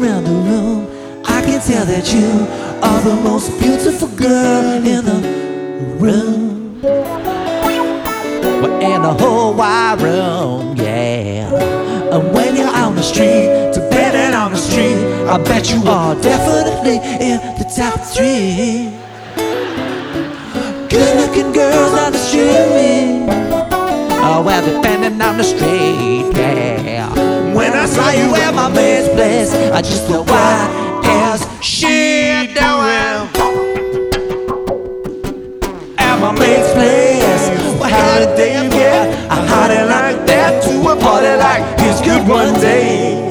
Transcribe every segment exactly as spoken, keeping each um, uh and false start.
around the room, I can tell that you are the most beautiful girl in the room. Well, in the whole wide room, yeah. And when you're on the street, depending on the street, I bet you are definitely in the top three. Good-looking girls on the street. Oh, well, depending on the street, yeah. When I saw you at my man's place, I just thought, why is she doing at my man's place? Well, how did they get a hottie like that to a party like this good one day?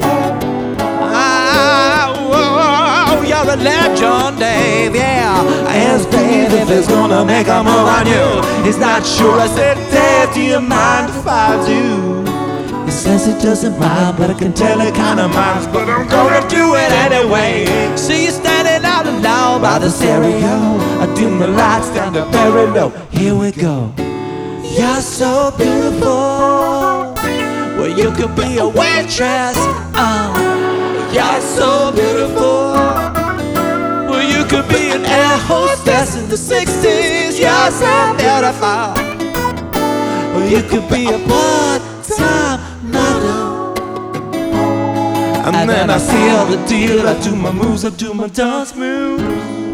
Oh, you're a legend, Dave, yeah. I asked Dave if he's gonna make a move on you. He's not sure. I said, Dave, do you mind if I do? He says it doesn't mind, but I can tell it kinda minds. But I'm gonna do it anyway. See you standing out alone by the stereo. I dim the lights down to very low. Here we go. You're so beautiful. Well, you could be a waitress. Uh, you're so beautiful. Well, you could be an air hostess in the sixties. You're so beautiful. Well, you could be a part-time model. And, and then I seal the deal. I do my moves, I do my dance moves.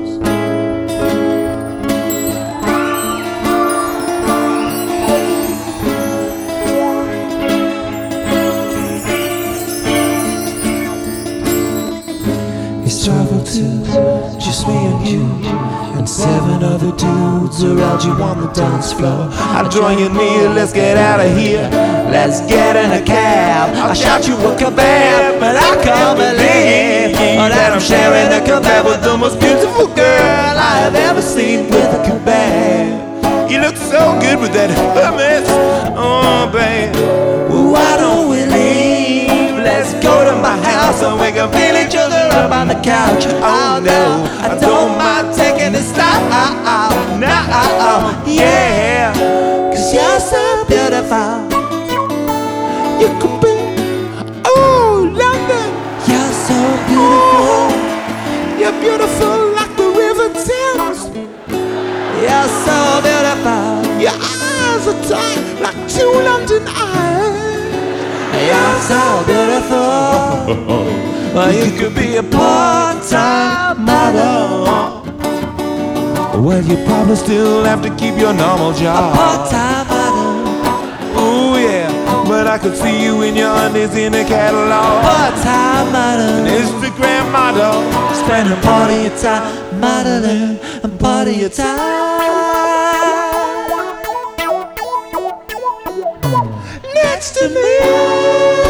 It's travel to just me and you, and seven other dudes around you on the dance floor. I join you near, let's get out of here. Let's get in a cab. I'll shout you a kebab, but I can't believe that I'm sharing a kebab with the most beautiful girl I have ever seen with a kebab. You look so good with that hummus, oh babe. Well, why don't we leave? Let's go to my house and we can feel each other up on the couch. Oh no, I don't mind taking this time now, yeah. Cause you're so beautiful. You could be, oh London. You're so beautiful. You're beautiful like the river Thames. You're so beautiful. Your eyes are tight like two London eyes. You're so beautiful. Well, you could be a part-time model. Well, you probably still have to keep your normal job. A part-time model. Oh yeah, but I could see you in your undies in the catalog. Part-time model. An Instagram model. Spending part of your time modeling and part of your time next to me.